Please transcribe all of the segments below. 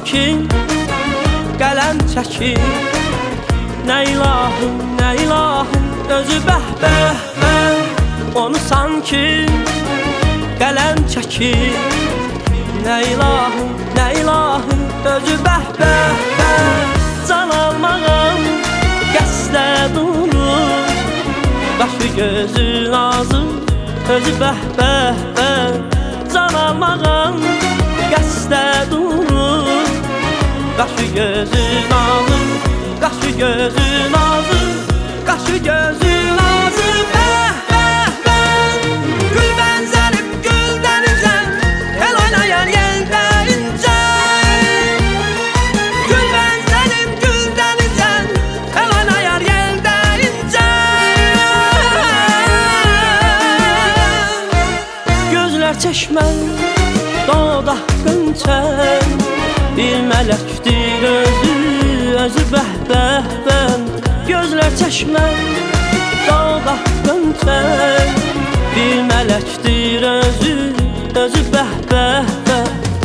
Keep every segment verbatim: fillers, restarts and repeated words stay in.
sanki qələm çəkir. Nə ilahım, nə ilahım, özü bəh bəh bəh. Onu sanki qələm çəkir. Nə ilahım, nə ilahım, özü bəh bəh bəh. Can almağım qəsdə durur, qaşı gözü nazım, özü bəh bəh bəh. Can almağım qəsdə durur, qaşı gözü nazım, qaşı gözü nazım, qaşı gözü nazım. Bəh bəh bəh. Gül bənzərim gül dənizə, el oynayan yeldə incə. Gül bənzərim gül dənizə, el oynayan yeldə incə. Gözlər çeşmən, dodaq qönçən, bir mələkdir özü, özü bəh bəh bəh. Gözlər çeşmən, dodaq qönçən, bir mələkdir özü, özü bəh bəh bəh.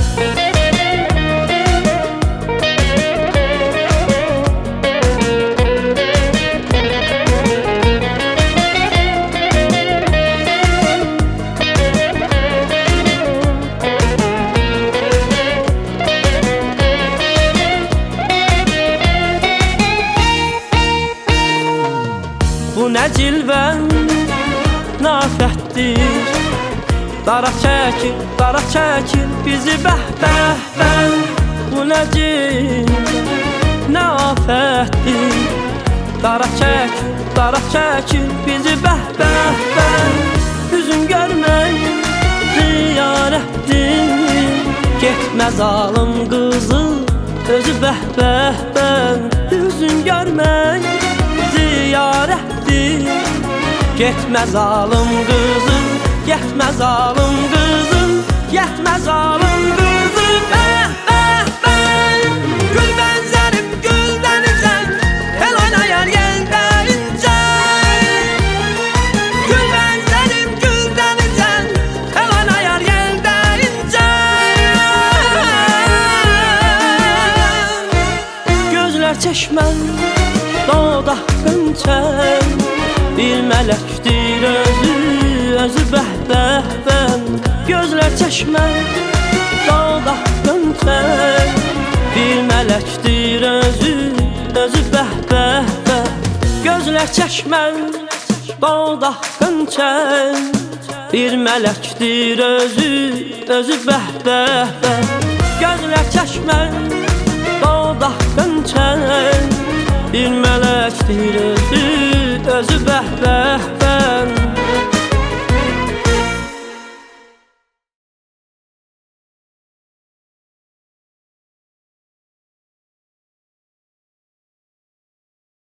Bu nə cilvən nafətdir, dara çəkir, dara çəkir bizi bəh bəh bəh. Bu nə cilvən nafətdir, dara çəkir, dara çəkir bizi bəh bəh bəh. Üzün görmək ziyarətdir, getmə zalım qızı, özü bəh bəh bəh. Üzün görmək ziyarətdir, getmə zalım qızım, getmə zalım qızım, getmə zalım qızım. Bəh bəh bəh. Gül bənzərim gül dənizə, el oynayan yeldə incə. Gül bənzərim gül dənizə, el oynayan yeldə incə. Gözlər çeşmən, dodaq qönçən, bir mələkdir özü, özü bəh bəh bəh. Gözlər çeşmən, dodaq qönçən, bir mələkdir özü, özü bəh bəh bəh. Gözlər çeşmən, dodaq qönçən, bir mələkdir özü, özü bəh bəh bəh. Gözlər çeşmən,